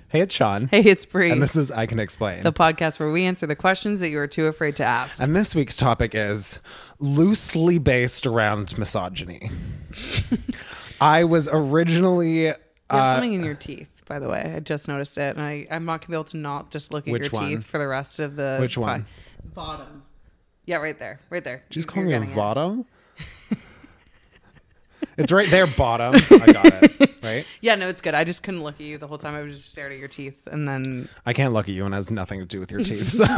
Hey, it's Sean. Hey, it's Bree. And this is I Can Explain, the podcast where we answer the questions that you are too afraid to ask. And this week's topic is loosely based around misogyny. I was originally... You have something in your teeth, by the way. I just noticed it. And I'm not going to be able to not just look at your teeth for the rest of the... Which one? Bottom. Yeah, right there. Right there. She's calling me a bottom? It's right there, bottom. I got it. Right? Yeah, no, it's good. I just couldn't look at you the whole time. I was just stared at your teeth, and then... I can't look at you, and it has nothing to do with your teeth. So,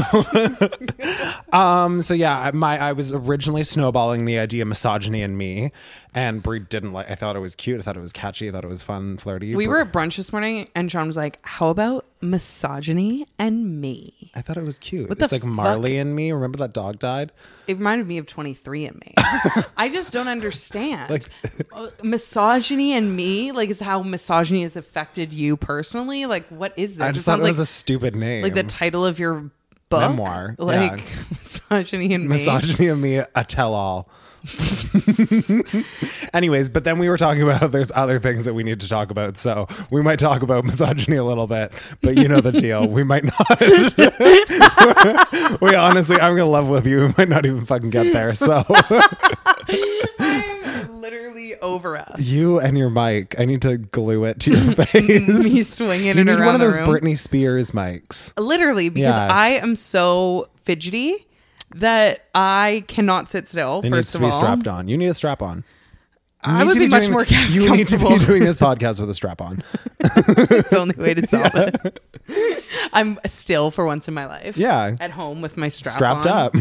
so yeah, I was originally snowballing the idea of misogyny in me, and Brie didn't like. I thought it was cute. I thought it was catchy. I thought it was fun, flirty. We were at brunch this morning, and Sean was like, "How about misogyny and me?" I thought it was cute. What it's the like Marley and Me. Remember that dog died? It reminded me of 23 and Me. I just don't understand. Like misogyny and me, like, is how misogyny has affected you personally. Like, what is this? I just thought it was a stupid name, like the title of your book, memoir. Like yeah. misogyny and me. Misogyny and Me, a tell-all. Anyways, but then we were talking about there's other things that we need to talk about, so we might talk about misogyny a little bit, but you know the deal. We might not. We honestly, I'm gonna love with you. We might not even fucking get there. So I'm literally over us. You and your mic. I need to glue it to your face. Me swinging it around. You need one of those room. Britney Spears mics. Literally, because I am so fidgety that I cannot sit still. It first needs to of be all, strapped on. You need a strap on. I would be much more comfortable. You need to be doing this podcast with a strap on. It's the only way to solve it. I'm still, for once in my life, at home with my strapped up.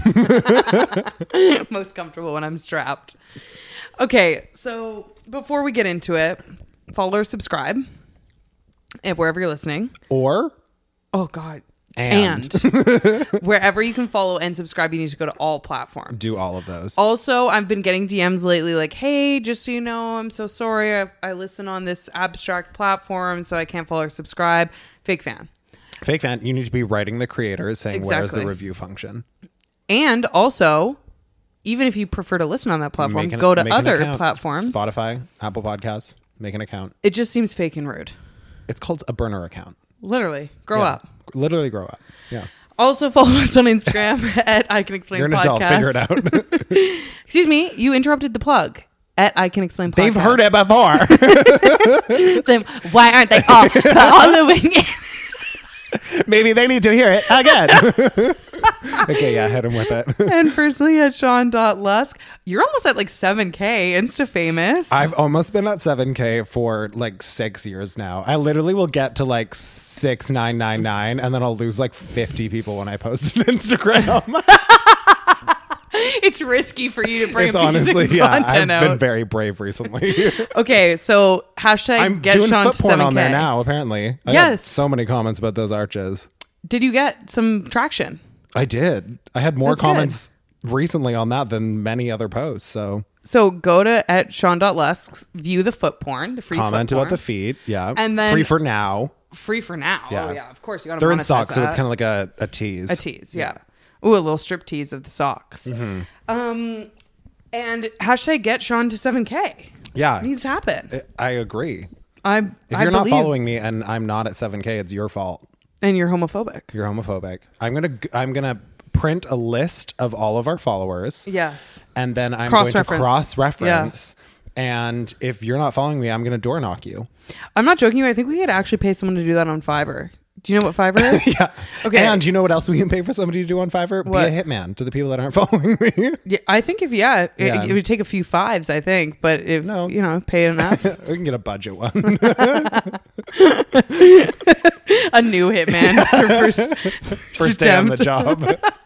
Most comfortable when I'm strapped. Okay, so before we get into it, follow or subscribe, and wherever you're listening, or and wherever you can follow and subscribe, you need to go to all platforms. Do all of those. Also, I've been getting DMs lately like, hey, just so you know, I'm so sorry. I listen on this abstract platform, so I can't follow or subscribe. Fake fan. Fake fan. You need to be writing the creators saying, where's the review function? And also, even if you prefer to listen on that platform, go to other platforms. Spotify, Apple Podcasts, make an account. It just seems fake and rude. It's called a burner account. Literally. Grow up. Literally grow up. Yeah. Also follow us on Instagram at I Can Explain Podcast. You're an adult. Figure it out. Excuse me. You interrupted the plug at I Can Explain Podcast. They've heard it before. Then why aren't they all following it? Maybe they need to hear it again. Okay, yeah, hit him with it. And personally at Sean.Lusk. You're almost at like 7K Insta famous. I've almost been at 7K for like 6 years now. I literally will get to like 6,999 and then I'll lose like 50 people when I post on Instagram. It's risky for you to bring honestly, content I've out. been very brave recently. Okay, so hashtag I'm get doing Sean foot to porn 7K. on there now, apparently. I got so many comments about those arches. Did you get some traction? I did. I had more comments recently on that than many other posts. So go to at Sean.Lusk, view the foot porn, the free comment foot porn. about the feet. Yeah. And then free for now. Free for now. Yeah. Oh yeah, of course you got to. They're in socks, so it's kind of like a tease. A tease, yeah. Ooh, a little strip tease of the socks. Mm-hmm. And hashtag get Sean to 7K. Yeah, it needs to happen. I agree. If you're not following me and I'm not at 7K, it's your fault. And you're homophobic. You're homophobic. I'm gonna print a list of all of our followers. Yes. And then I'm going to cross-reference. Yeah. And if you're not following me, I'm going to door knock you. I'm not joking. I think we could actually pay someone to do that on Fiverr. Do you know what Fiverr is? Yeah. Okay. And you know what else we can pay for somebody to do on Fiverr? What? Be a hitman to the people that aren't following me. Yeah, I think it would take a few fives, I think. But if, pay enough. We can get a budget one. A new hitman. It's your first day on the job.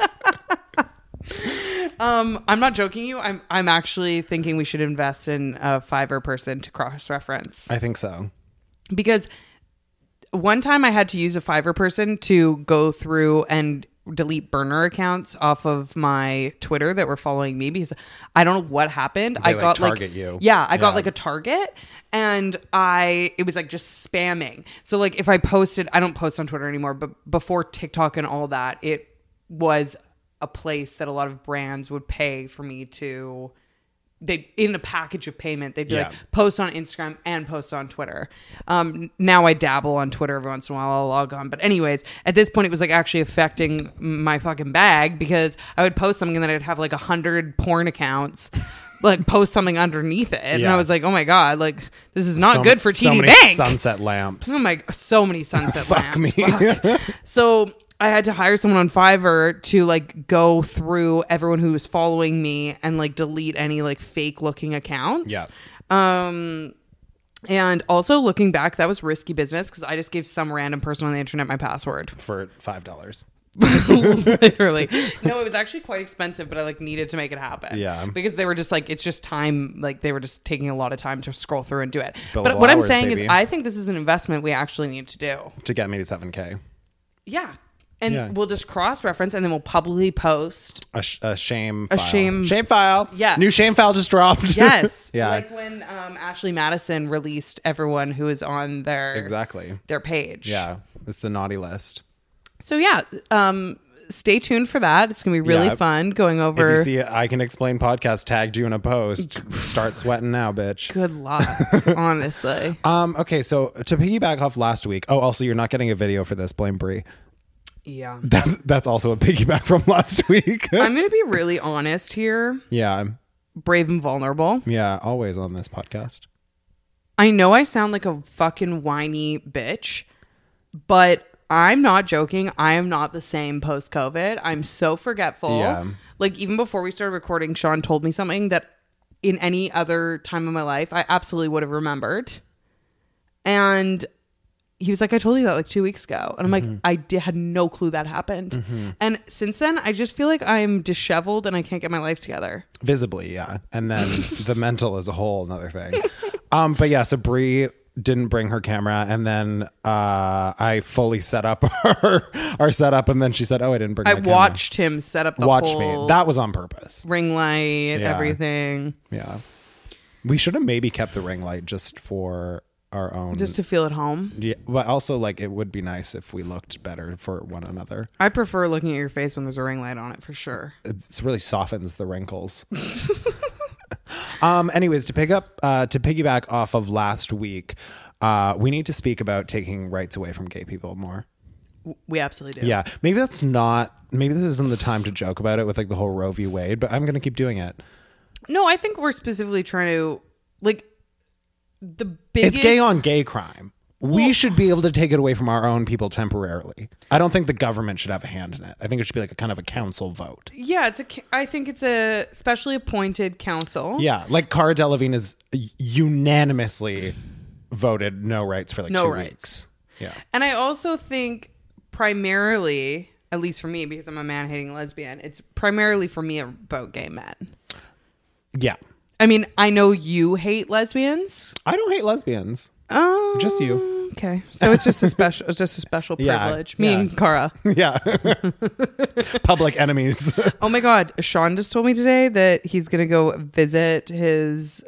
I'm not joking you. I'm actually thinking we should invest in a Fiverr person to cross-reference. I think so. Because one time I had to use a Fiverr person to go through and delete burner accounts off of my Twitter that were following me because I don't know what happened. I got target you. Yeah, I got like a target and it was like just spamming. So like if I posted, I don't post on Twitter anymore, but before TikTok and all that, it was a place that a lot of brands would pay for me to they in the package of payment, they'd be Yeah. like post on Instagram and post on Twitter. Now I dabble on Twitter every once in a while. I'll log on. But anyways, at this point, it was like actually affecting my fucking bag because I would post something and then I'd have like 100 porn accounts like post something underneath it. And Yeah. I was like, oh my God, like this is not good for TD so many Bank. sunset lamps. Oh my, so many sunset Fuck lamps. me. Fuck. So I had to hire someone on Fiverr to like go through everyone who was following me and like delete any like fake looking accounts. Yeah. And also looking back, that was risky business because I just gave some random person on the internet my password. For $5. Literally. No, it was actually quite expensive, but I like needed to make it happen. Yeah. Because they were just like, it's just time. Like they were just taking a lot of time to scroll through and do it. Billable But what I'm hours, saying baby. is I think this is an investment we actually need to do. To get me to 7K. Yeah. And Yeah. we'll just cross-reference and then we'll publicly post. A shame A file. shame- Shame file. Yes. New shame file just dropped. Yes. Yeah. Like when Ashley Madison released everyone who is on Exactly. their page. Yeah. It's the naughty list. So yeah, stay tuned for that. It's going to be really Yeah. fun going over. If you see I Can Explain podcast tagged you in a post, start sweating now, bitch. Good luck, honestly. Okay, so to piggyback off last week. Oh, also you're not getting a video for this. Blame Brie. Yeah. That's also a piggyback from last week. I'm going to be really honest here. Yeah. Brave and vulnerable. Yeah, always on this podcast. I know I sound like a fucking whiny bitch, but I'm not joking. I am not the same post-COVID. I'm so forgetful. Yeah. Like even before we started recording, Sean told me something that in any other time of my life, I absolutely would have remembered. And he was like, I told you that like 2 weeks ago. And I'm like, had no clue that happened. And since then, I just feel like I'm disheveled and I can't get my life together. Visibly, yeah. And then the mental is a whole another thing. But yeah, so Brie didn't bring her camera, and then I fully set up our setup, and then she said, "Oh, I didn't bring I my camera." watched him set up the Watch whole me. That was on purpose. ring light, Yeah. everything, Yeah. We should have maybe kept the ring light just for our own. just to feel at home. Yeah, but also like it would be nice if we looked better for one another. I prefer looking at your face when there's a ring light on it for sure. It really softens the wrinkles. Anyways, to piggyback off of last week, we need to speak about taking rights away from gay people more. We absolutely do. Yeah, maybe this isn't the time to joke about it with like the whole Roe v. Wade, but I'm gonna keep doing it. No, I think we're specifically trying to like the biggest. It's gay on gay crime. We should be able to take it away from our own people temporarily. I don't think the government should have a hand in it. I think it should be like a kind of a council vote. Yeah, I think it's a specially appointed council. Yeah, like Cara Delevingne is unanimously voted no rights for like No 2 rights. weeks. Yeah. And I also think primarily, at least for me, because I'm a man-hating lesbian, it's primarily for me about gay men. Yeah. I mean, I know you hate lesbians. I don't hate lesbians. Just you. Okay, so it's just a special Yeah, privilege. Me yeah. and Cara. Yeah. Public enemies. Oh my God, Sean just told me today that he's gonna go visit his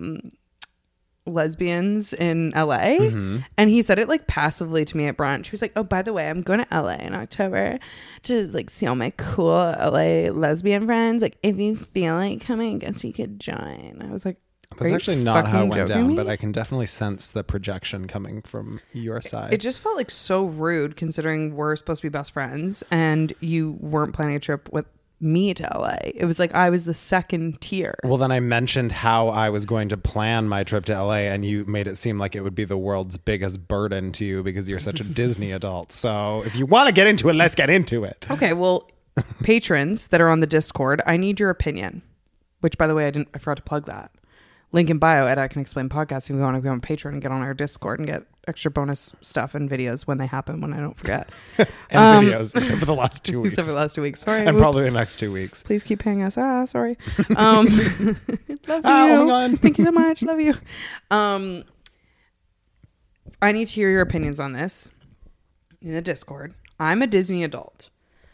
lesbians in LA, and he said it like passively to me at brunch. He was like, "Oh, by the way, I'm going to LA in October to like see all my cool LA lesbian friends. Like, if you feel like coming, I guess you could join." I was like, That's "Are actually you not how it fucking went joking down, me?" but I can definitely sense the projection coming from your side. It just felt like so rude considering we're supposed to be best friends and you weren't planning a trip with me to LA. It was like I was the second tier. Well, then I mentioned how I was going to plan my trip to LA, and you made it seem like it would be the world's biggest burden to you because you're such a Disney adult. So if you want to get into it, let's get into it. Okay, well, patrons that are on the Discord, I need your opinion. Which, by the way, I forgot to plug that. Link in bio at I Can Explain Podcast if you want to be on Patreon and get on our Discord and get extra bonus stuff and videos when they happen, when I don't forget. And videos, except for the last 2 weeks. Except for the last 2 weeks. Sorry. And whoops. probably the next 2 weeks. Please keep paying us. Sorry. Love you. Oh my God. Thank you so much. Love you. I need to hear your opinions on this in the Discord. I'm a Disney adult.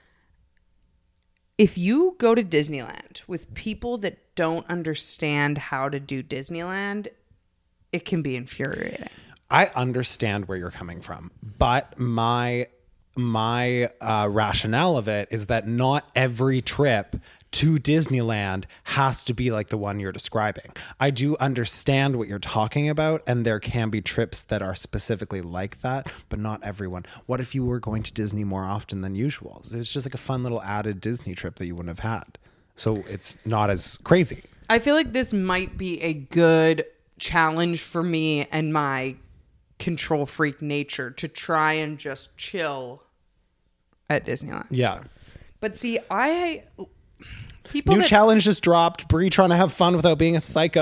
If you go to Disneyland with people that don't understand how to do Disneyland, it can be infuriating. I understand where you're coming from, but my rationale of it is that not every trip to Disneyland has to be like the one you're describing. I do understand what you're talking about, and there can be trips that are specifically like that, but not everyone. What if you were going to Disney more often than usual? It's just like a fun little added Disney trip that you wouldn't have had. So it's not as crazy. I feel like this might be a good challenge for me and my control freak nature to try and just chill at Disneyland. Yeah. But see, New challenge just dropped. Brie trying to have fun without being a psycho.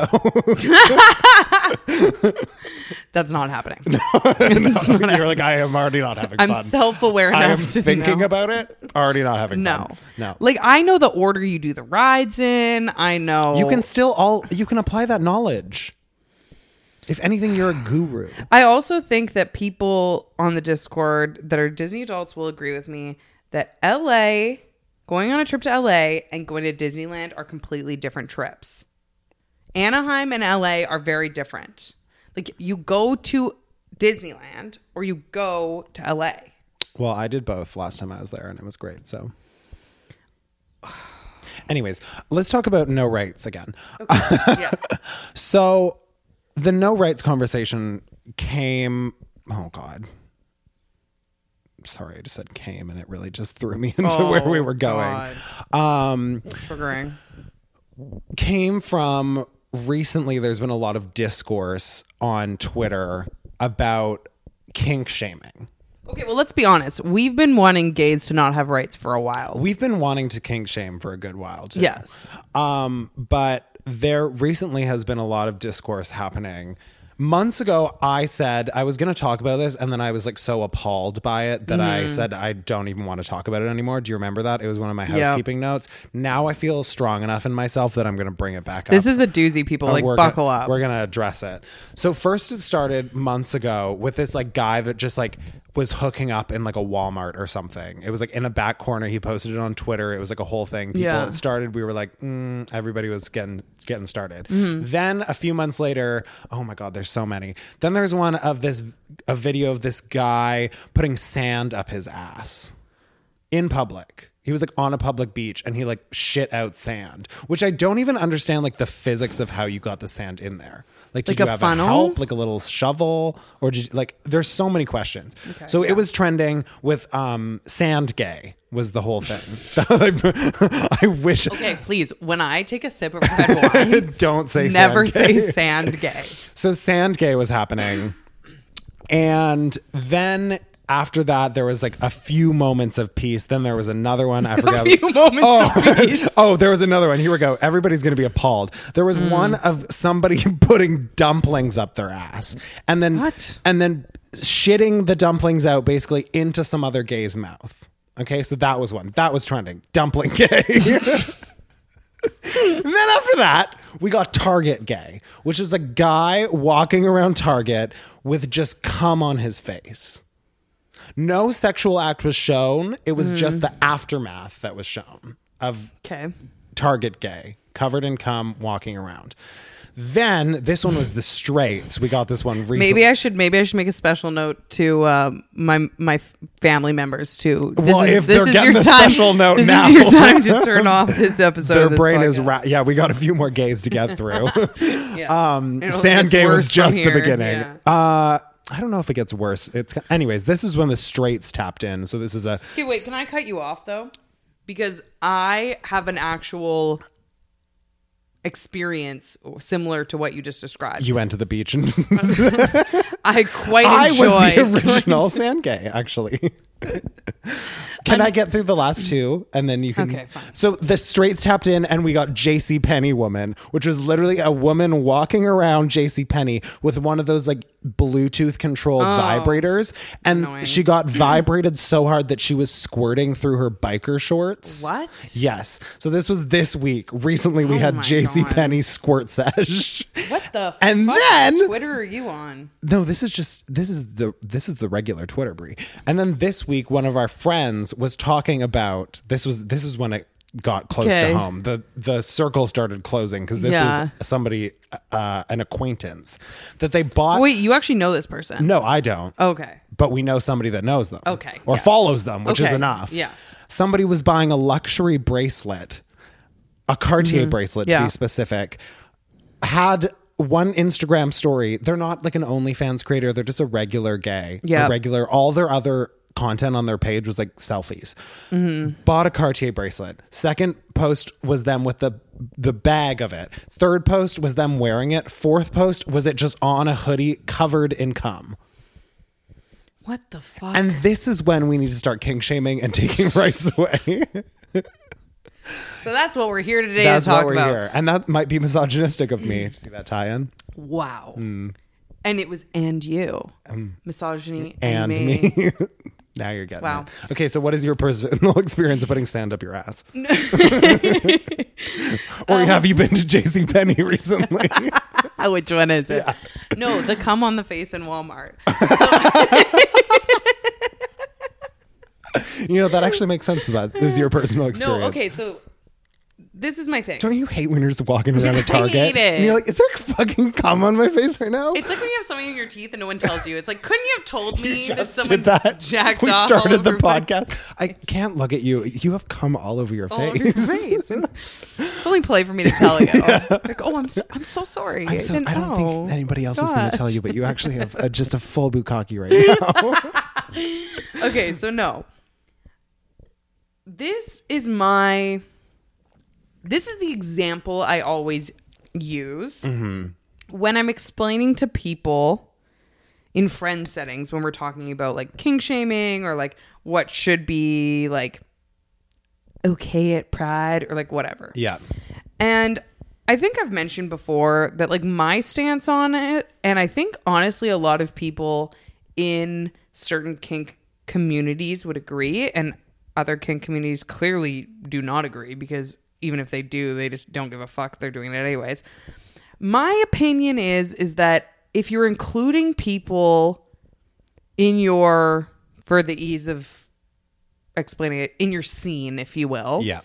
That's not happening. You're like, I am already not having fun. I'm self-aware enough I am to thinking know. about it. Already not having No. fun. No. Like, I know the order you do the rides in. I know. You can apply that knowledge. If anything, you're a guru. I also think that people on the Discord that are Disney adults will agree with me that going on a trip to LA and going to Disneyland are completely different trips. Anaheim and LA are very different. Like, you go to Disneyland or you go to LA. Well, I did both last time I was there, and it was great. So, anyways, let's talk about no rights again. Okay. Yeah. So, the no rights conversation came. Oh God. Sorry, I just said came, and it really just threw me into where we were going. Triggering. Came from recently. There's been a lot of discourse on Twitter about kink shaming. Okay, well, let's be honest. We've been wanting gays to not have rights for a while. We've been wanting to kink shame for a good while too. Yes. But there recently has been a lot of discourse happening. Months ago, I said I was going to talk about this, and then I was like so appalled by it that I said I don't even want to talk about it anymore. Do you remember that? It was one of my housekeeping notes. Now I feel strong enough in myself that I'm going to bring it back up. This is a doozy, people. Like, buckle up. We're going to address it. So first it started months ago with this like guy that just like was hooking up in like a Walmart or something. It was like in a back corner. He posted it on Twitter. It was like a whole thing. It started. We were like, everybody was getting started. Then a few months later, oh my God, there's so many. Then there's one of a video of this guy putting sand up his ass in public. He was like on a public beach and he like shit out sand, which I don't even understand like the physics of how you got the sand in there. Like, did Like you a have funnel? a help, like a little shovel, or did you, like, there's so many questions. So it was trending with sand gay was the whole thing. I wish. Okay, please. When I take a sip of red wine, don't say never sand gay. say sand gay. So sand gay was happening. And then after that, there was like a few moments of peace. Then there was another one. I forgot. A few moments of peace. Oh, there was another one. Here we go. Everybody's going to be appalled. There was one of somebody putting dumplings up their ass and then shitting the dumplings out basically into some other gay's mouth. Okay, so that was one. That was trending. Dumpling gay. And then after that, we got Target gay, which is a guy walking around Target with just cum on his face. No sexual act was shown. It was just the aftermath that was shown of Target gay, covered in cum, walking around. Then this one was the straights. We got this one recently. Maybe I should make a special note to my family members too. If they're getting a time, special note this now. is your time to turn off this episode. Their of this brain podcast. is we got a few more gays to get through. Yeah. Sand gay was just the here. beginning. Yeah. I don't know if it gets worse. Anyways, this is when the straights tapped in. So this is a. Okay, wait. Can I cut you off though? Because I have an actual experience similar to what you just described. You went to the beach and I quite I enjoyed. was the original sand gay, actually. Can I get through the last two and then you can? Okay, fine. So the straights tapped in and we got JCPenney woman, which was literally a woman walking around JCPenney with one of those like Bluetooth controlled vibrators, and annoying. she got vibrated so hard that she was squirting through her biker shorts. What? Yes. So this was this week. Recently we had my JCPenney squirt sesh. What the? And fuck then Twitter are you on? no, this is the regular Twitter, Brie. And then this week, one of our friends was talking about this is when it got close Okay. to home. The circle started closing because this was somebody, an acquaintance that they bought. Wait, you actually know this person? No, I don't. Okay. But we know somebody that knows them. Okay. Or Yes. follows them, which is Okay. enough. Yes. Somebody was buying a luxury bracelet a Cartier bracelet to Yeah. be specific, had one Instagram story. They're not like an OnlyFans creator. They're just a regular gay. Yeah. A regular, all their other content on their page was like selfies. Bought a Cartier bracelet. Second post was them with the bag of it. Third post was them wearing it. Fourth post was it just on a hoodie covered in cum. What the fuck? And this is when we need to start kink shaming and taking rights away. So that's what we're here today That's to talk what we're about. here. And that might be misogynistic of me. See that tie-in? Wow. And it was and you. Misogyny And me. Now you're getting Wow. it. Okay, so what is your personal experience of putting sand up your ass? Or have you been to JCPenney recently? Which one is it? No, the cum on the face in Walmart. You know, that actually makes sense. That is your personal experience. No, okay, so this is my thing. Don't you hate when you're just walking around a Target? hate it. And you're like, is there fucking cum on my face right now? It's like when you have something in your teeth and no one tells you. It's like, couldn't you have told me that Just someone did that. jacked We off all started the over my- podcast. I can't look at you. You have cum all over your all face. over your face? It's only play for me to tell you. Like, oh, I'm so sorry. I don't know. think anybody else is going to Gosh. tell you, but you actually have just a full bukkake right now. Okay, so no. This is the example I always use when I'm explaining to people in friend settings when we're talking about like kink shaming or like what should be like okay at Pride or like whatever. Yeah. And I think I've mentioned before that like my stance on it, and I think honestly a lot of people in certain kink communities would agree, and other kink communities clearly do not agree because even if they do, they just don't give a fuck. They're doing it anyways. My opinion is that if you're including people in your, for the ease of explaining it, in your scene, if you will. Yeah.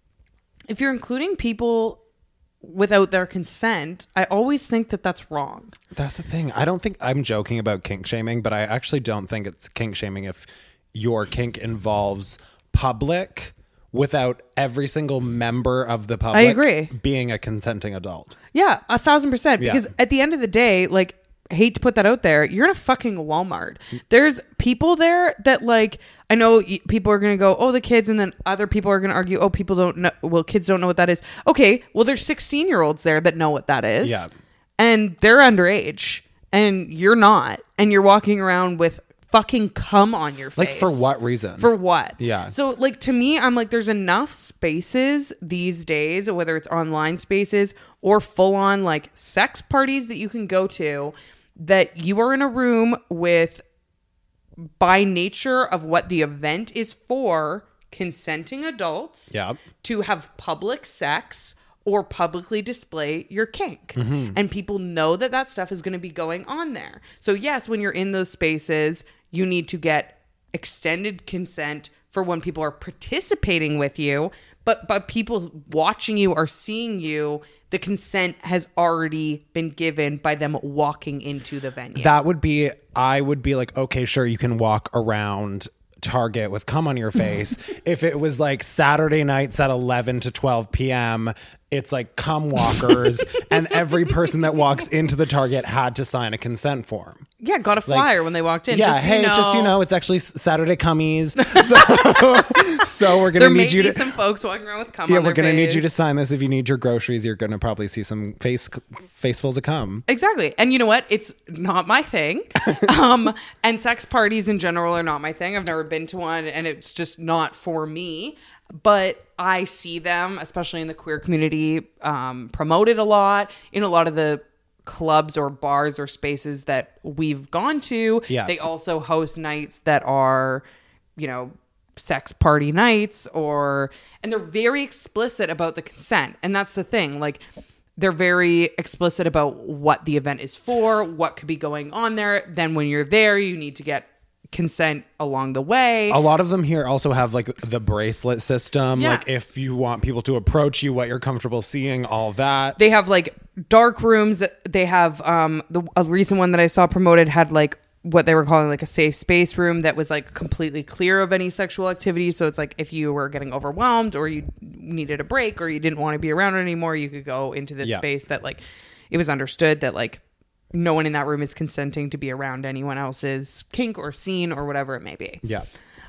If you're including people without their consent, I always think that that's wrong. That's the thing. I don't think I'm joking about kink shaming, but I actually don't think it's kink shaming if your kink involves public without every single member of the public agree. being a consenting adult. Yeah, 1,000%. Yeah. Because at the end of the day, like, hate to put that out there, you're in a fucking Walmart. There's people there that like, I know people are going to go, oh, the kids. And then other people are going to argue, oh, people don't know. Well, kids don't know what that is. Okay. Well, there's 16-year-olds there that know what that is. Yeah. And they're underage and you're not. And you're walking around with fucking cum on your face. Like, for what reason? For what? Yeah. So like to me, I'm like, there's enough spaces these days, whether it's online spaces or full on like sex parties that you can go to, that you are in a room with, by nature of what the event is for, consenting adults Yeah. to have public sex or publicly display your kink. And people know that that stuff is going to be going on there. So yes, when you're in those spaces, you need to get extended consent for when people are participating with you, but people watching you or seeing you, the consent has already been given by them walking into the venue. That would be, I would be like, okay, sure, you can walk around Target with cum on your face. If it was like Saturday nights at 11 to 12 p.m., it's like cum walkers, and every person that walks into the Target had to sign a consent form. Yeah, got a flyer when they walked in. Yeah, just so hey, you know, just so you know, it's actually Saturday cummies. So we're there gonna may need you be to. some folks walking around with cum Yeah, on we're their gonna need you to face. sign this. If you need your groceries, you're gonna probably see some facefuls of cum. Exactly. And you know what? It's not my thing. And sex parties in general are not my thing. I've never been to one and it's just not for me. But I see them, especially in the queer community, promoted a lot in a lot of the clubs or bars or spaces that we've gone to. Yeah. They also host nights that are, you know, sex party nights, and they're very explicit about the consent. And that's the thing. Like, they're very explicit about what the event is for, what could be going on there. Then when you're there, you need to get consent along the way. A lot of them here also have like the bracelet system. Yes. Like, if you want people to approach you, what you're comfortable seeing, all that. They have like dark rooms that they have. A recent one that I saw promoted had like what they were calling like a safe space room that was like completely clear of any sexual activity. So it's like if you were getting overwhelmed or you needed a break or you didn't want to be around it anymore, you could go into this space that like it was understood that like no one in that room is consenting to be around anyone else's kink or scene or whatever it may be. Yeah.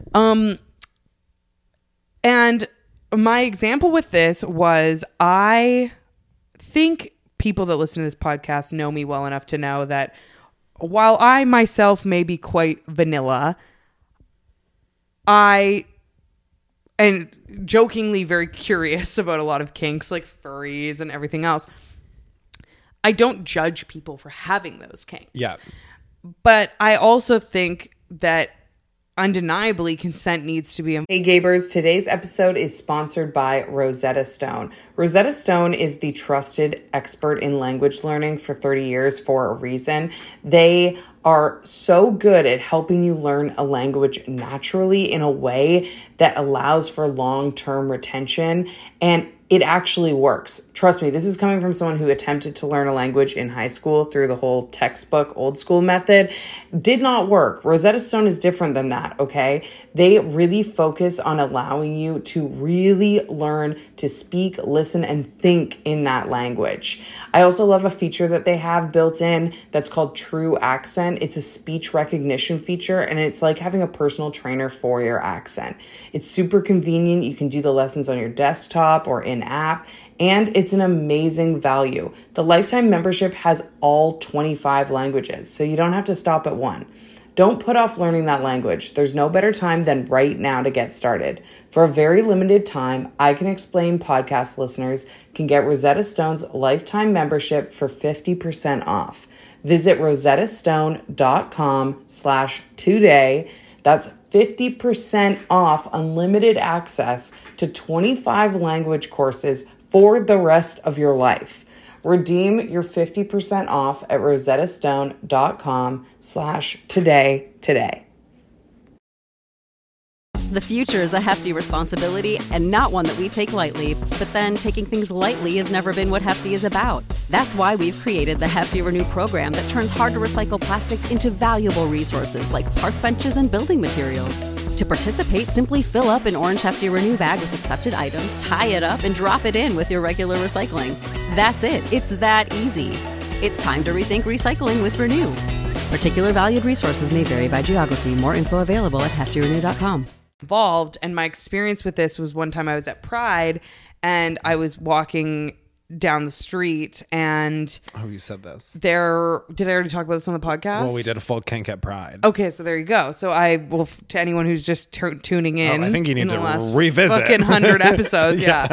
And my example with this was, I think people that listen to this podcast know me well enough to know that while I myself may be quite vanilla, I am jokingly very curious about a lot of kinks like furries and everything else. I don't judge people for having those kinks. Yeah. But I also think that undeniably consent needs to be. Hey Gabers, today's episode is sponsored by Rosetta Stone. Rosetta Stone is the trusted expert in language learning for 30 years for a reason. They are so good at helping you learn a language naturally in a way that allows for long-term retention, and it actually works. Trust me, this is coming from someone who attempted to learn a language in high school through the whole textbook old school method. Did not work. Rosetta Stone is different than that, okay? They really focus on allowing you to really learn to speak, listen, and think in that language. I also love a feature that they have built in that's called True Accent. It's a speech recognition feature, and it's like having a personal trainer for your accent. It's super convenient. You can do the lessons on your desktop or in app, and it's an amazing value. The lifetime membership has all 25 languages, so you don't have to stop at one. Don't put off learning that language. There's no better time than right now to get started. For a very limited time, I Can Explain podcast listeners can get Rosetta Stone's lifetime membership for 50% off. Visit rosettastone.com/today. That's 50% off unlimited access to 25 language courses for the rest of your life. Redeem your 50% off at rosettastone.com/today today. The future is a hefty responsibility and not one that we take lightly. But then taking things lightly has never been what Hefty is about. That's why we've created the Hefty Renew program that turns hard-to-recycle plastics into valuable resources like park benches and building materials. To participate, simply fill up an orange Hefty Renew bag with accepted items, tie it up, and drop it in with your regular recycling. That's it. It's that easy. It's time to rethink recycling with Renew. Particular valued resources may vary by geography. More info available at heftyrenew.com. Involved, and my experience with this was one time I was at Pride and I was walking down the street and you said this. did I already talk about this on the podcast? Well, we did a full kink at Pride. Okay, so there you go. So I will, to anyone who's just tuning in, I think you need in the to last revisit fucking 100 episodes. yeah.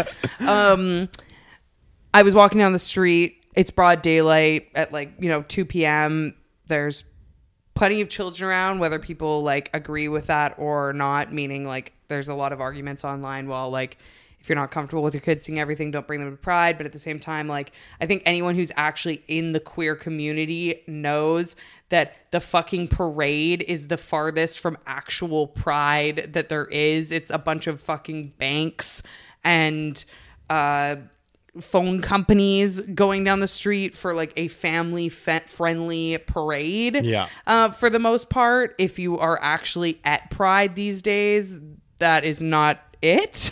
I was walking down the street. It's broad daylight at 2 p.m. There's plenty of children around, whether people agree with that or not, meaning there's a lot of arguments online. Well, if you're not comfortable with your kids seeing everything, don't bring them to Pride. But at the same time, I think anyone who's actually in the queer community knows that the fucking parade is the farthest from actual Pride that there is. It's a bunch of fucking banks and phone companies going down the street for a family friendly parade. Yeah. For the most part, if you are actually at Pride these days, that is not it.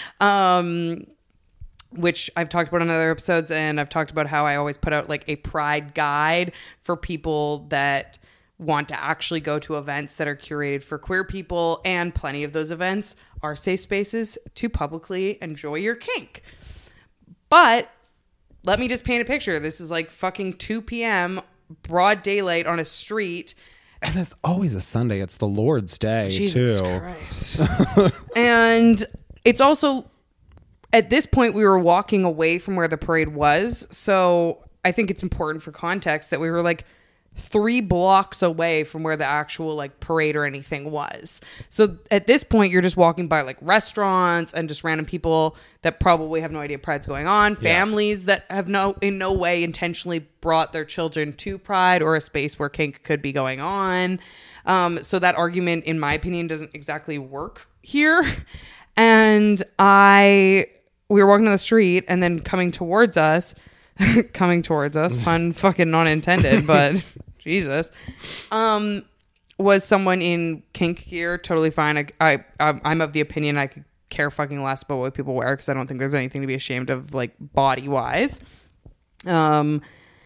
Which I've talked about in other episodes, and I've talked about how I always put out a Pride guide for people that want to actually go to events that are curated for queer people, and plenty of those events are safe spaces to publicly enjoy your kink. But let me just paint a picture. This is fucking 2 p.m., broad daylight on a street. And it's always a Sunday. It's the Lord's Day, Jesus too. Christ. And it's also, at this point, we were walking away from where the parade was. So I think it's important for context that we were 3 blocks away from where the actual parade or anything was. So at this point, you're just walking by restaurants and just random people that probably have no idea Pride's going on, families that have in no way intentionally brought their children to Pride or a space where kink could be going on. So that argument, in my opinion, doesn't exactly work here. And we were walking down the street, and then coming towards us, pun fucking not intended, but Jesus. was someone in kink gear, totally fine. I'm of the opinion I could care fucking less about what people wear because I don't think there's anything to be ashamed of, like, body wise. And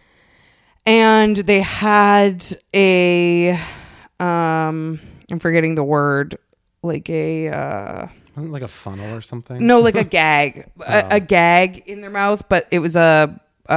they had a I'm forgetting the word, like a Wasn't it like a funnel or something? no, like a gag, a gag in their mouth, but it was a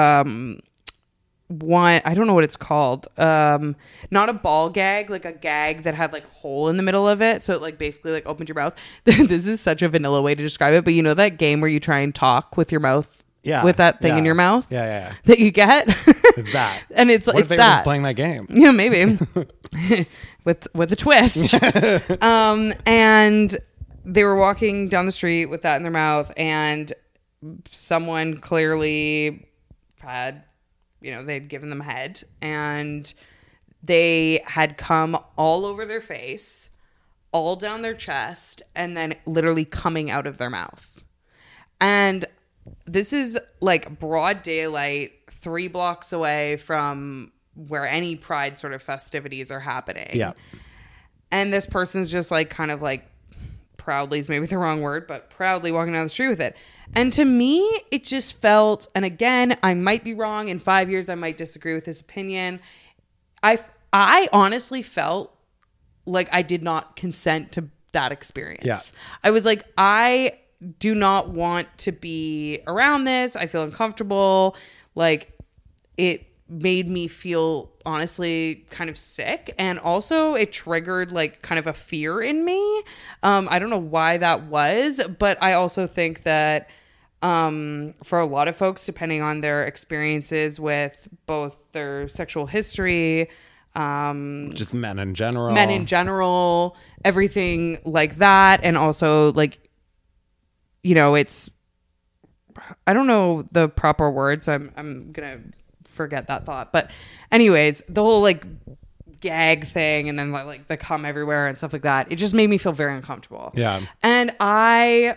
one, I don't know what it's called, not a ball gag, like a gag that had like a hole in the middle of it, so it like basically like opened your mouth. This is such a vanilla way to describe it, but you know that game where you try and talk with your mouth, with that thing in your mouth, that you get. It's that. And it's what it's if they that were just playing that game? Yeah, maybe. with a twist. And they were walking down the street with that in their mouth, and someone clearly had, they'd given them head, and they had come all over their face, all down their chest, and then literally coming out of their mouth. And this is like broad daylight, 3 blocks away from where any Pride sort of festivities are happening. Yeah. And this person's just like kind of like proudly is maybe the wrong word, but proudly walking down the street with it. And to me, it just felt, and again, I might be wrong. In 5 years, I might disagree with this opinion. I honestly felt like I did not consent to that experience. Yeah. I was like, I do not want to be around this. I feel uncomfortable. Like, it made me feel honestly kind of sick, and also it triggered like kind of a fear in me. I don't know why that was, but I also think that for a lot of folks, depending on their experiences with both their sexual history, just men in general, everything like that, and also like, it's, I don't know the proper words, so I'm gonna forget that thought. But anyways, the whole like gag thing, and then like the cum everywhere and stuff like that, it just made me feel very uncomfortable. Yeah. And I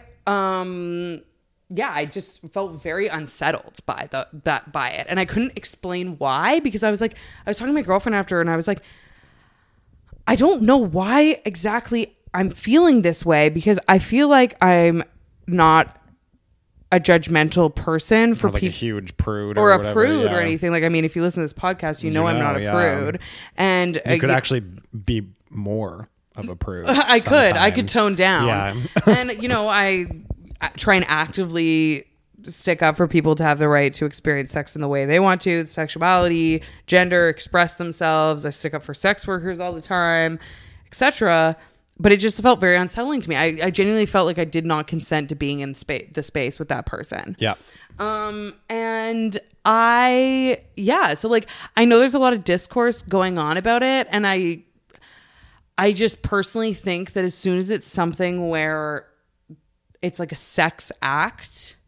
just felt very unsettled by it, and I couldn't explain why, because I was talking to my girlfriend after, and I was like, I don't know why exactly I'm feeling this way, because I feel like I'm not a judgmental person for like people, a huge prude or a whatever, prude or anything. Like, I mean, if you listen to this podcast, I'm not a prude, and you could actually be more of a prude. I could tone down. Yeah. And I try and actively stick up for people to have the right to experience sex in the way they want to, sexuality, gender, express themselves. I stick up for sex workers all the time, etc. But it just felt very unsettling to me. I genuinely felt like I did not consent to being in the space with that person. Yeah. And so like, I know there's a lot of discourse going on about it, and I just personally think that as soon as it's something where it's like a sex act,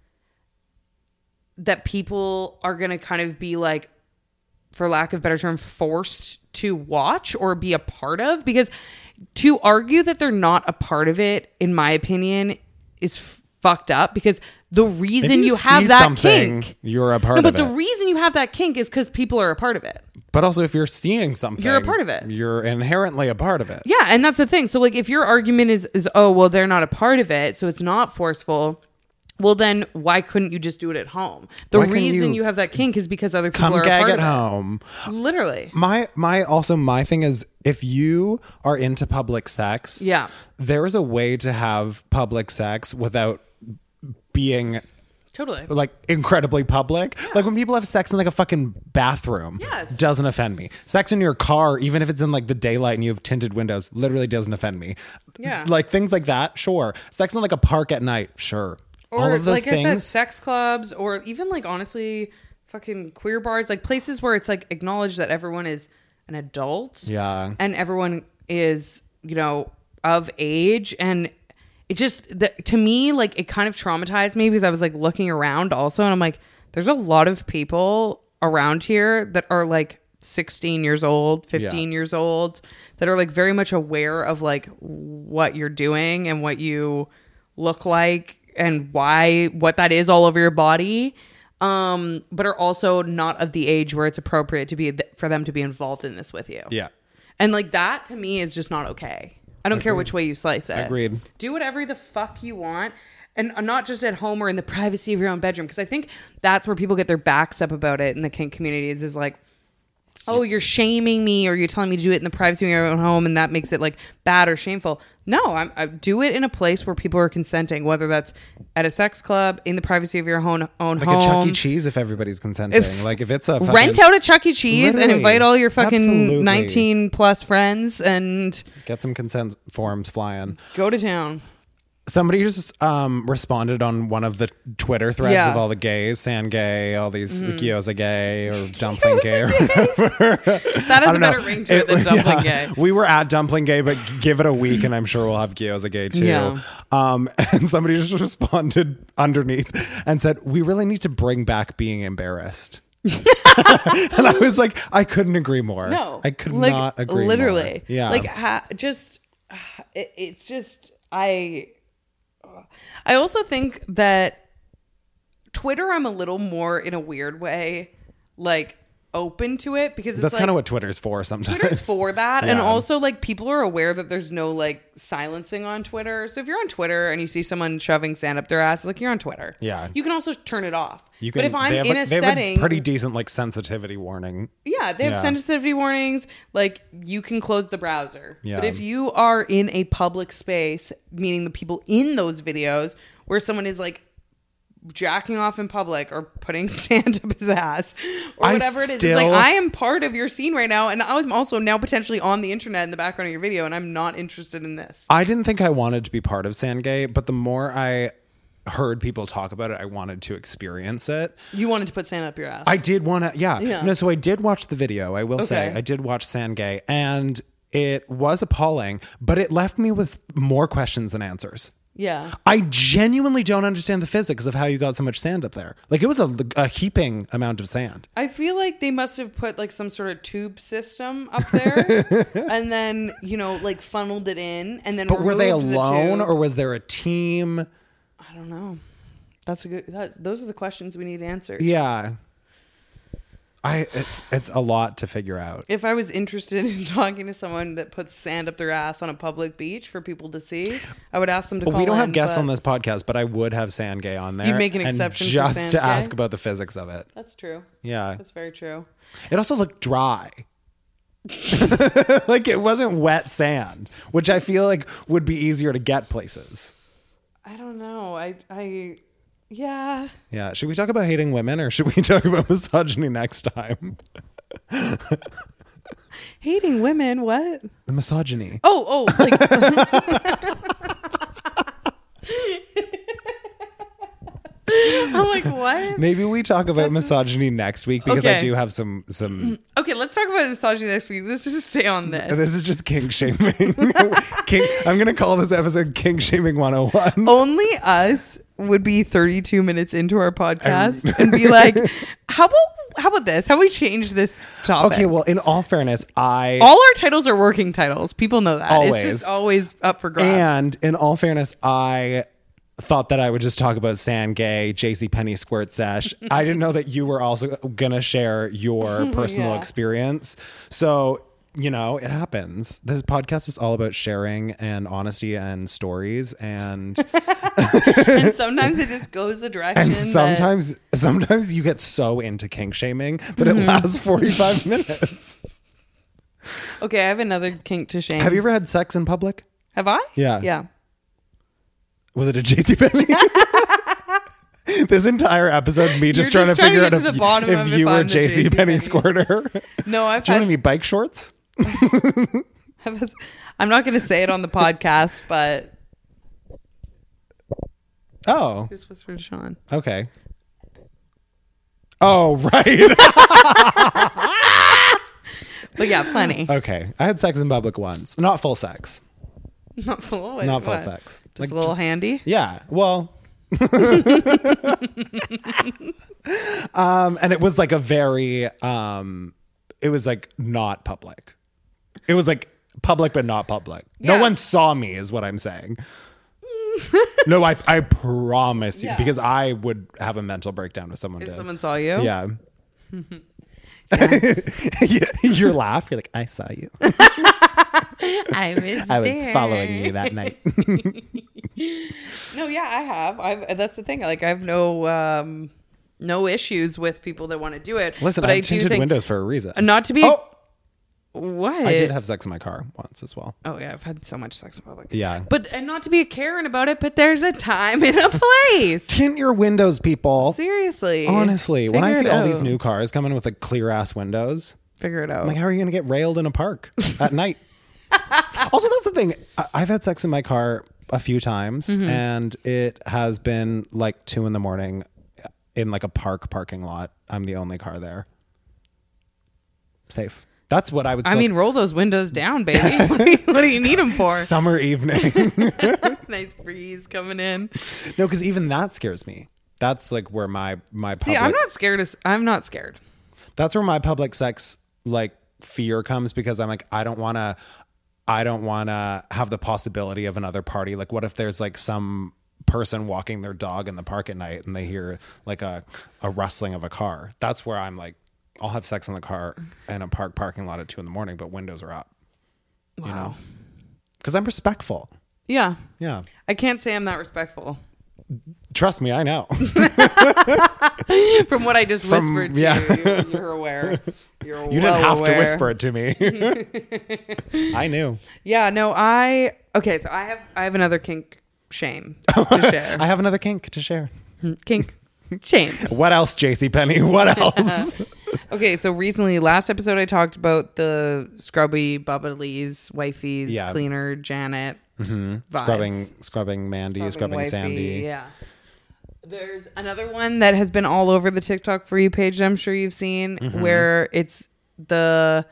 that people are going to kind of be like, for lack of a better term, forced to watch or be a part of, because to argue that they're not a part of it, in my opinion, is fucked up, because the reason you have that kink, you're a part of it. But the reason you have that kink is because people are a part of it. But also, if you're seeing something, you're a part of it. You're inherently a part of it. Yeah, and that's the thing. So like, if your argument is oh, well, they're not a part of it, so it's not forceful, well, then why couldn't you just do it at home? The reason you have that kink is because other people are a part of it. Come gag at home. Literally. My thing is, if you are into public sex, there is a way to have public sex without being totally like incredibly public. Like when people have sex in like a fucking bathroom, doesn't offend me. Sex in your car, even if it's in like the daylight and you have tinted windows, literally doesn't offend me. Yeah. Like things like that, sure. Sex in like a park at night, sure. Or all of those like things. I said, sex clubs, or even like, honestly, fucking queer bars, like places where it's like acknowledged that everyone is an adult. Yeah. And everyone is, of age. And it just, to me, like, it kind of traumatized me, because I was like looking around also, and I'm like, there's a lot of people around here that are like 16 years old, 15 years old, that are like very much aware of like what you're doing and what you look like and what that is all over your body, but are also not of the age where it's appropriate for them to be involved in this with you. Yeah. And like that to me is just not okay. I don't care which way you slice it. Agreed. Do whatever the fuck you want. And not just at home or in the privacy of your own bedroom. Because I think that's where people get their backs up about it in the kink communities is like, oh, you're shaming me or you're telling me to do it in the privacy of your own home and that makes it like bad or shameful. No, I do it in a place where people are consenting, whether that's at a sex club, in the privacy of your own Like home. a Chuck E. Cheese if everybody's consenting. If it's a fucking, Rent out a Chuck E. Cheese and Literally. invite all your fucking Absolutely. 19 plus friends and get some consent forms flying. go to town. Somebody just responded on one of the Twitter threads Yeah. of all the gays, San gay, all these gyoza gay or dumpling gay or whatever. That has a better ring to it than dumpling gay. We were at dumpling gay, but give it a week and I'm sure we'll have gyoza gay too. Yeah. And somebody just responded underneath and said, we really need to bring back being embarrassed. And I was like, I couldn't agree more. No, I could like, not agree literally. more. Yeah. Like it's just I also think that Twitter, I'm a little more in a weird way, like open to it because it's that's like, kind of what Twitter's for sometimes. Twitter's for that. And Yeah. also like people are aware that there's no like silencing on Twitter. So if you're on Twitter and you see someone shoving sand up their ass, it's like you're on Twitter. Yeah. You can also turn it off. You can, but if I'm they have in a a they have setting, pretty decent like sensitivity warning. yeah, they have Yeah. sensitivity warnings. Like you can close the browser. Yeah. But if you are in a public space, meaning the people in those videos where someone is like jacking off in public or putting sand up his ass or I whatever it is, it's still- like I am part of your scene right now, and I was also now potentially on the internet in the background of your video, and I'm not interested in this. I didn't think I wanted to be part of Sangay, but the more I heard people talk about it, I wanted to experience it. You wanted to put sand up your ass. I did want to, yeah. Yeah. No, so I did watch the video. I will say Okay. I did watch Sangay, and it was appalling, but it left me with more questions than answers. Yeah. I genuinely don't understand the physics of how you got so much sand up there. Like it was a heaping amount of sand. I feel like they must have put like some sort of tube system up there and then, you know, like funneled it in and then But were they removed the alone tube. or was there a team? I don't know. That's a good. Those are the questions we need answered. Yeah. It's a lot to figure out. If I was interested in talking to someone that puts sand up their ass on a public beach for people to see, I would ask them to call We don't have in, guests but on this podcast, but I would have Sangay on there. You'd make an and exception for just to Sangay? ask about the physics of it. That's true. Yeah. That's very true. It also looked dry. Like it wasn't wet sand, which I feel like would be easier to get places. I don't know. Yeah. Yeah. Should we talk about hating women or should we talk about misogyny next time? Hating women. What? The misogyny. Oh, like. I'm like, what? Maybe we talk about misogyny next week because I Okay. do have some Okay, let's talk about misogyny next week. Let's just stay on this. this is just kink shaming. I'm going to call this episode Kink Shaming 101. Only us would be 32 minutes into our podcast and be like, how about this? How about we change this topic? Okay, well, in all fairness, all our titles are working titles. People know that. Always. It's just always up for grabs. And in all fairness, I thought that I would just talk about Sangay, JCPenney Squirt Sesh. I didn't know that you were also going to share your personal Yeah. experience. So, you know, it happens. This podcast is all about sharing and honesty and stories. And And sometimes it just goes a direction. and sometimes you get so into kink shaming that it lasts 45 minutes. Okay, I have another kink to shame. Have you ever had sex in public? Have I? Yeah. Yeah. Was it a JCPenney? This entire episode, me just You're trying just to figure trying out to get to the bottom if of you if were a I'm the JCPenney JCPenney. squirter. No, I've Do you want had. any bike shorts? I'm not going to say it on the podcast, but Oh, just whisper to Sean. okay. Oh, right. But yeah, plenty. Okay. I had sex in public once. Not full sex. Not full. Not full what? sex. Just a little handy. Yeah. Well. And it was like a very it was like not public. It was like public but not public. No Yeah. one saw me is what I'm saying. No, I promise you Yeah. because I would have a mental breakdown if someone If did. someone saw you. Yeah. Your laugh. You're like, I saw you. I was following you that night. No, yeah, I have. That's the thing. Like, I have no issues with people that want to do it. Listen, but I I have tinted think, windows for a reason. not to be. Oh! What? I did have sex in my car once as well. Oh yeah, I've had so much sex in public. Yeah. But and not to be a Karen about it, but there's a time and a place. Tint your windows, people. Seriously. Honestly, when I Figure see it all these out. new cars coming with like clear ass windows, Figure it out. I'm like, how are you going to get railed in a park at night? Also, that's the thing. I've had sex in my car a few times, and it has been like 2 a.m. in like a parking lot. I'm the only car there. Safe. That's what I would say. I mean, roll those windows down, baby. What do you need them for? Summer evening. Nice breeze coming in. No, because even that scares me. That's like where my public... See, I'm not scared. That's where my public sex like fear comes, because I'm like, I don't want to have the possibility of another party. Like, what if there's like some person walking their dog in the park at night and they hear like a rustling of a car? That's where I'm like, I'll have sex in the car in a parking lot at 2 a.m, but windows are up. Wow. You know, because I'm respectful. Yeah. Yeah. I can't say I'm that respectful. Trust me, I know. From what I just whispered to you, you're aware. You didn't have to whisper it to me. I knew. Yeah, no, I have another kink shame to share. I have another kink to share. Kink shame. What else, JCPenney? What else? Okay, so recently, last episode, I talked about the scrubby bubblies, wifeys, Yeah. cleaner Janet, vibes. Scrubbing Mandy, scrubbing wifey, Sandy. Yeah. There's another one that has been all over the TikTok For You page that I'm sure you've seen, where it's the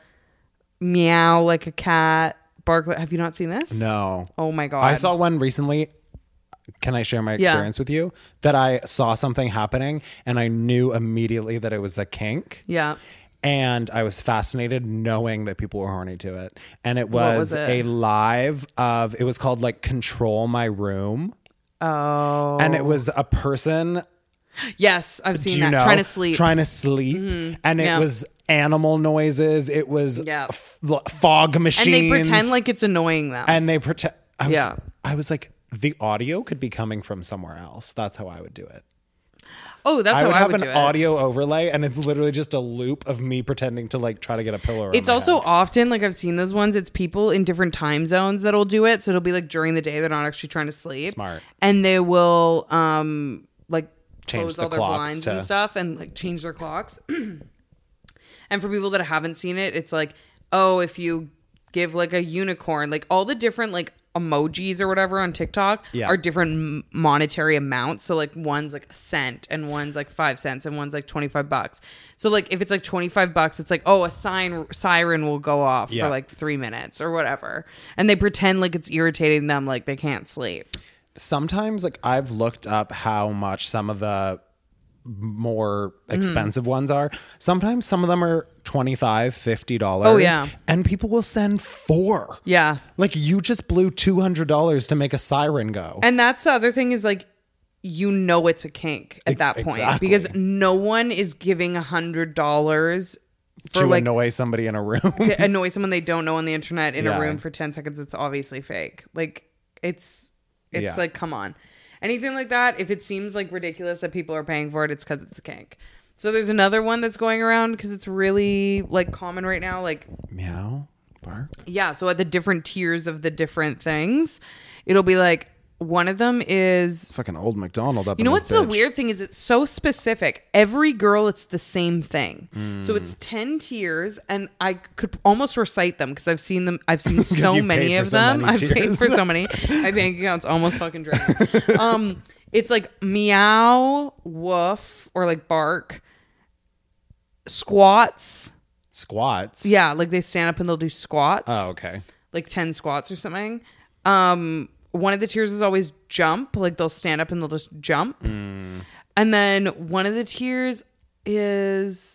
meow like a cat, bark. Have you not seen this? No. Oh my God. I saw one recently. Can I share my experience with you? That I saw something happening and I knew immediately that it was a kink. Yeah. And I was fascinated knowing that people were horny to it. And it What was, was it? a live of, it was called like Control My Room. Oh. And it was a person, Yes, I've do seen you that. know, Trying to sleep. And it Yeah. was animal noises. It was Yeah. fog machines. And they pretend like it's annoying them. And they pretend. Yeah. I was like, the audio could be coming from somewhere else. That's how I would do it. oh, that's I how would I have would an do it. audio overlay, and it's literally just a loop of me pretending to like try to get a pillow around It's my also head. often, like I've seen those ones, it's people in different time zones that'll do it. So it'll be like during the day, they're not actually trying to sleep. Smart. And they will like Change close the all their clocks blinds to- and stuff and like change their clocks. And for people that haven't seen it, it's like, oh, if you give like a unicorn, like all the different like emojis or whatever on TikTok Yeah. are different monetary amounts. So like one's like a cent and one's like 5 cents and one's like $25. So like if it's like $25, it's like, oh, a siren will go off Yeah. for like 3 minutes or whatever. And they pretend like it's irritating them, like they can't sleep. Sometimes, like, I've looked up how much some of the more expensive ones are. Sometimes some of them are $25, $50. Oh, yeah. And people will send 4. Yeah. Like, you just blew $200 to make a siren go. And that's the other thing is like, you know, it's a kink at that point Exactly. because no one is giving $100 for to like annoy somebody in a room. to annoy someone they don't know on the internet in Yeah. a room for 10 seconds. It's obviously fake. Like it's Yeah. like, come on. Anything like that, if it seems like ridiculous that people are paying for it, it's because it's a kink. So there's another one that's going around because it's really like common right now. Like, Meow, bark. yeah. So at the different tiers of the different things, it'll be like one of them is, Fucking old McDonald up you know in what's this the bitch. weird thing is it's so specific. Every girl, it's the same thing. So it's 10 tiers, and I could almost recite them because I've seen them. I've seen so you've many paid for of so them. many I've paid tiers. for so many. My bank account's almost fucking drained. It's like meow, woof, or like bark, squats. Squats. Yeah, like they stand up and they'll do squats. Oh, okay. Like 10 squats or something. One of the tiers is always jump, like they'll stand up and they'll just jump. And then one of the tiers is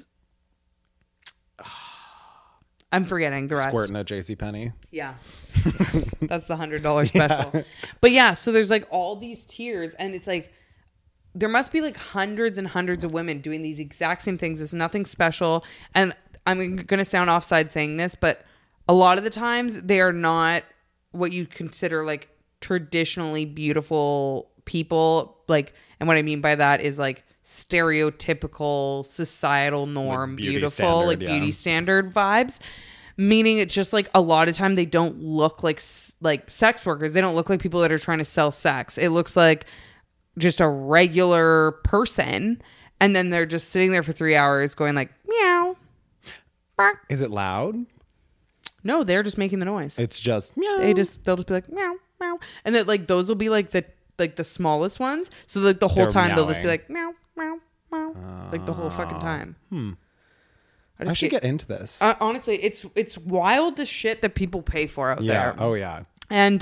I'm forgetting the rest. Squirting at JCPenney. Yeah. That's the $100 special. But yeah, so there's like all these tiers and it's like there must be like hundreds and hundreds of women doing these exact same things. It's nothing special. And I'm going to sound offside saying this, but a lot of the times they are not what you consider like traditionally beautiful people. Like, and what I mean by that is like stereotypical societal norm, like beauty beautiful, standard, like beauty standard vibes. Meaning it's just like a lot of time they don't look like sex workers. They don't look like people that are trying to sell sex. It looks like just a regular person. And then they're just sitting there for 3 hours going like, meow. Bark. Is it loud? No, they're just making the noise. It's just meow. They'll just be like, meow, meow. And then like those will be like the smallest ones. So like the whole They're time they'll just be meowing. like, meow, meow, meow. Like the whole fucking time. I should get into this. Honestly, it's wild the shit that people pay for out yeah. there. Oh yeah. And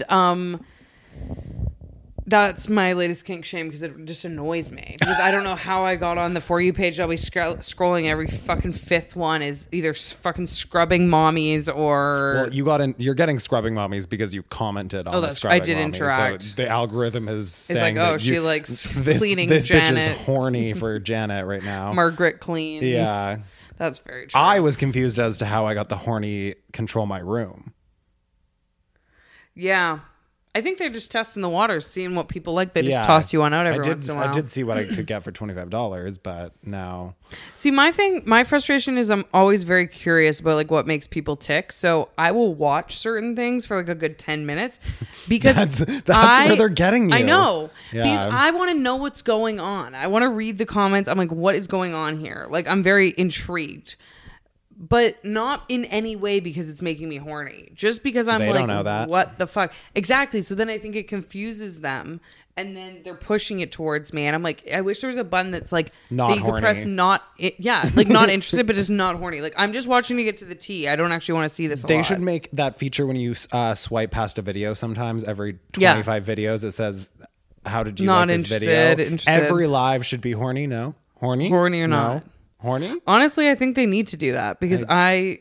that's my latest kink shame because it just annoys me. Because I don't know how I got on the For You page. I'll be scrolling every fucking fifth one is either fucking scrubbing mommies or... Well, you're getting scrubbing mommies because you commented on the that's scrubbing I did mommies. interact. So the algorithm is saying like, oh, that she likes this cleaning bitch Janet. is horny for Janet right now. Margaret cleans. Yeah. That's very true. I was confused as to how I got the horny control my room. Yeah. I think they're just testing the waters, seeing what people like. They just Yeah. toss you one out every once in a while. I did see what I could get for $25, but now See, my frustration is I'm always very curious about like what makes people tick. So I will watch certain things for like a good 10 minutes because that's where they're getting you. I know. Yeah. Because I want to know what's going on. I want to read the comments. I'm like, what is going on here? Like, I'm very intrigued. But not in any way because it's making me horny. Just because I'm They like, don't know that. what the fuck? Exactly. So then I think it confuses them. And then they're pushing it towards me. And I'm like, I wish there was a button that's like, Not that you could horny. press like not interested, but just not horny. Like, I'm just watching to get to the T. I don't actually want to see this a they lot. should make that feature when you swipe past a video sometimes. Every 25 videos, it says, how did you Not like this interested, video? interested. Every live should be horny, no? Horny? Horny or No? not. Horny? Honestly, I think they need to do that because I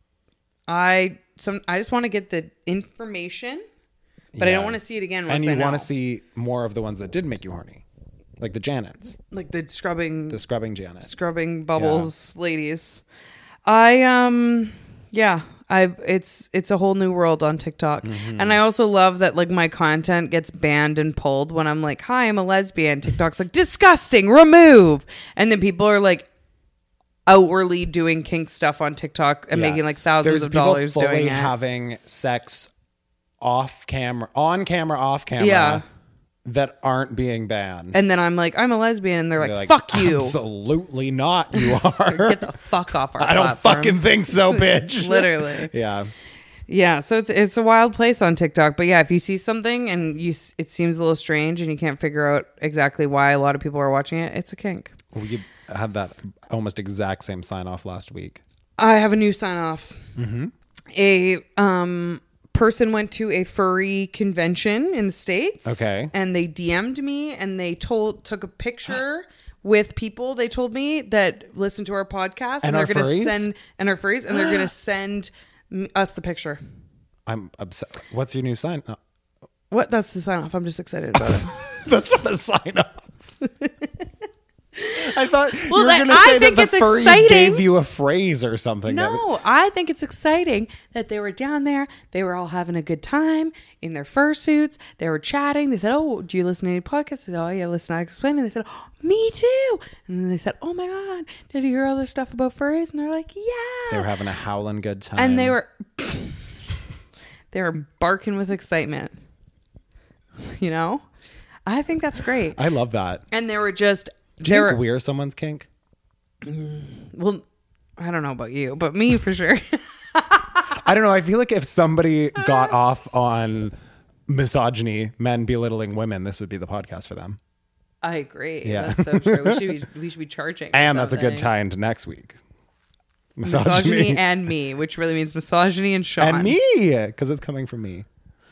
just want to get the information, but I don't Yeah. want to see it again once And you I know. want to see more of the ones that did make you horny. Like the Janets. like the scrubbing The Janet. bubbles ladies. It's a whole new world on TikTok. And I also love that like my content gets banned and pulled when I'm like, hi, I'm a lesbian. TikTok's like, disgusting, remove. And then people are like outwardly doing kink stuff on TikTok and making like thousands of dollars people fully doing it. having sex off camera, on camera, off camera. Yeah. That aren't being banned. And then I'm like, I'm a lesbian. And they're They're like, fuck you. Absolutely not. You are. Get the fuck off our I don't platform. fucking think so, bitch. Literally. Yeah. Yeah, so it's a wild place on TikTok. But yeah, if you see something and it seems a little strange and you can't figure out exactly why a lot of people are watching it, it's a kink. We had that almost exact same sign off last week. I have a new sign off. A person went to a furry convention in the States. Okay. And they DM'd me and they took a picture with people they told me that listen to our podcast And they're are going to furries? send and are furries and they're going to send us the picture. I'm upset. What's your new sign? Oh, What? That's the sign off. I'm just excited about it. that's not a sign off. I thought you were that- going to I say that think the it's furries exciting. gave you a phrase or something. No, I think it's exciting that they were down there. They were all having a good time in their fursuits. They were chatting. They said, "Oh, do you listen to any podcasts?" I said, "Oh, yeah, listen, I explained." And they said, "Oh, me too." And then they said, "Oh my God, did you hear all this stuff about furries?" And they're like, "Yeah." They were having a howling good time. And they were barking with excitement. You know, I think that's great. I love that. And they were just Do you think we're someone's kink? well, I don't know about you, but me for sure. I don't know. I feel like if somebody got off on misogyny, men belittling women, this would be the podcast for them. I agree. Yeah. That's so true. We should be charging. for And that's a good something. tie into next week. Misogyny and me, which really means misogyny and Sean. And me, because it's coming from me.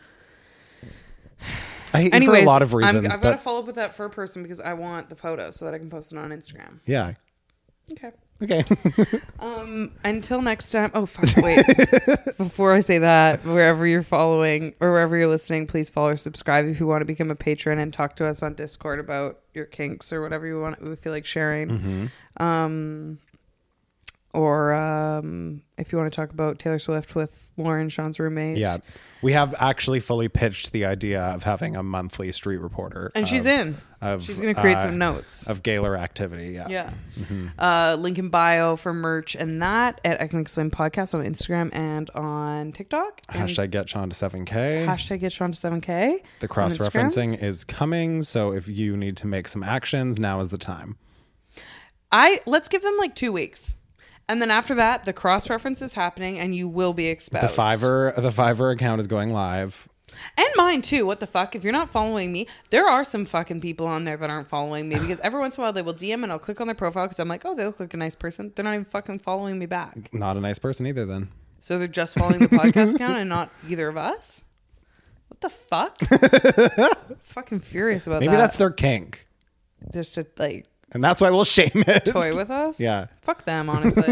I hate Anyways, you for a lot of reasons, I've got to but follow up with that fur person because I want the photo so that I can post it on Instagram. yeah. Okay. Okay. Until next time. Oh, fuck. Wait. Before I say that, wherever you're following or wherever you're listening, please follow or subscribe if you want to become a patron and talk to us on Discord about your kinks or whatever you feel like sharing. Or if you want to talk about Taylor Swift with Lauren, Sean's roommate. Yeah. We have actually fully pitched the idea of having a monthly street reporter. And she's in. She's going to create some notes. Of Gaylor activity. Yeah. Yeah. Mm-hmm. Link in bio for merch and that at I Can Explain Podcast on Instagram and on TikTok. Hashtag get Sean to 7K. Hashtag get Sean to 7K. The cross-referencing is coming. So if you need to make some actions, now is the time. Let's give them like 2 weeks. And then after that, the cross-reference is happening and you will be exposed. The Fiverr account is going live. And mine too. What the fuck? If you're not following me, there are some fucking people on there that aren't following me because every once in a while they will DM and I'll click on their profile because I'm like, oh, they look like a nice person. They're not even fucking following me back. Not a nice person either then. So they're just following the podcast account and not either of us? What the fuck? Fucking furious about that. Maybe that's their kink. Just to like... And that's why we'll shame it. Toy with us? Yeah. Fuck them, honestly.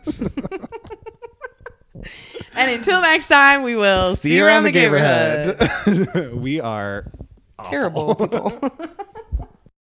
And until next time, we will see you around the neighborhood. We are terrible people.